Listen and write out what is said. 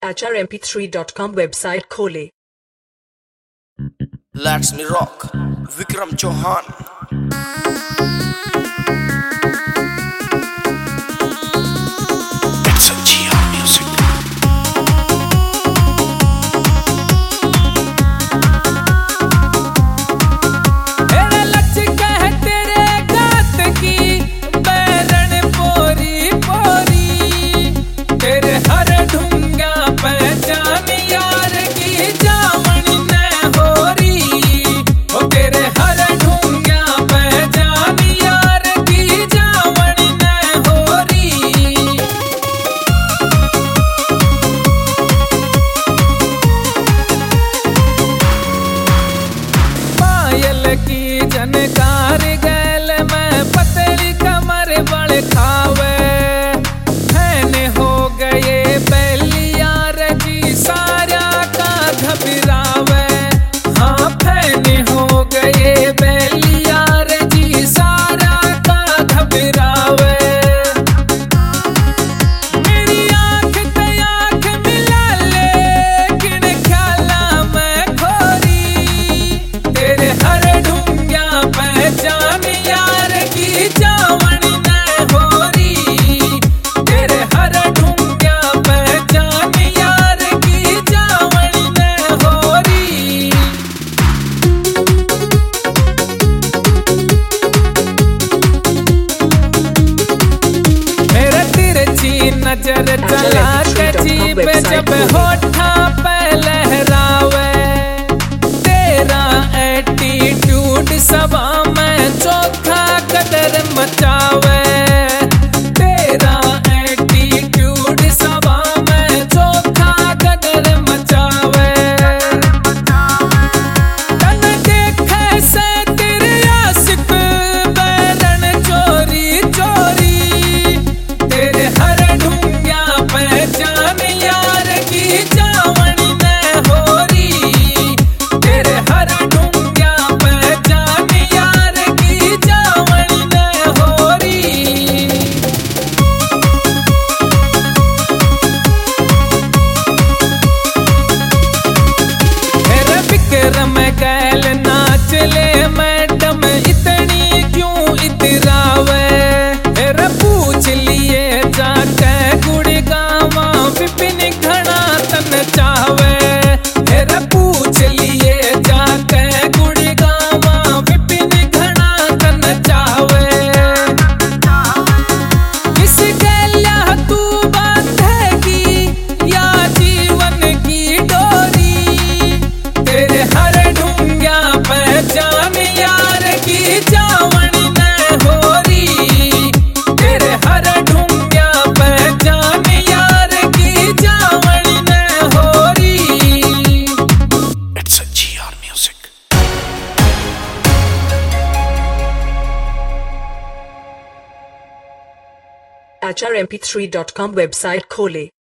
HRMP3.com website खोले। Let's me rock, Vikram Chauhan। की जनकार गैल में पतली कमर बड़ खावे हैने हो गए बैलियार जी सारा का घबरावे। हाँ फैने हो गए बैलियार जी सारा का घबरावे। मेरी आँख ते आँख मिला लेकिन ख्याला मैं खोरी तेरे हर पहचान यार की जावण न होरी तेरे हर ढूंढ्या पहचान यार की जावण न होरी। मेरे तिरछी नजर चला के जीप जब होठा पे लहरावे तेरा एटीट्यूड सभा में चौथा कदर मचावे। तेरा एटीट्यूड सभा में चौथा कदर मचावे। तन देखे से तेरे आशिक बैरन चोरी चोरी तेरे हर ढूंढ्या पहचान यार की जावण न होरी तेरे हर ढूंढ्या पहचान यार की जावण न होरी। मेरे विक्रम गैल नाच ले मैडम इतनी क्यों इतरावे। मेरे पूछ लिए जाके गुड़गावा विपिन घना तन चावे। मेरे पूछ लिए जाके गुड़गावा विपिन घना तन चावे। किस गैल्या तू बांधेगी या जीवन की डोरी तेरे हर ढूंढ्या पहचान यार की जावण न होरी तेरे हर ढूंढ्या पहचान यार की जावण न होरी। It's a GR Music। HRMP3.com website खोले।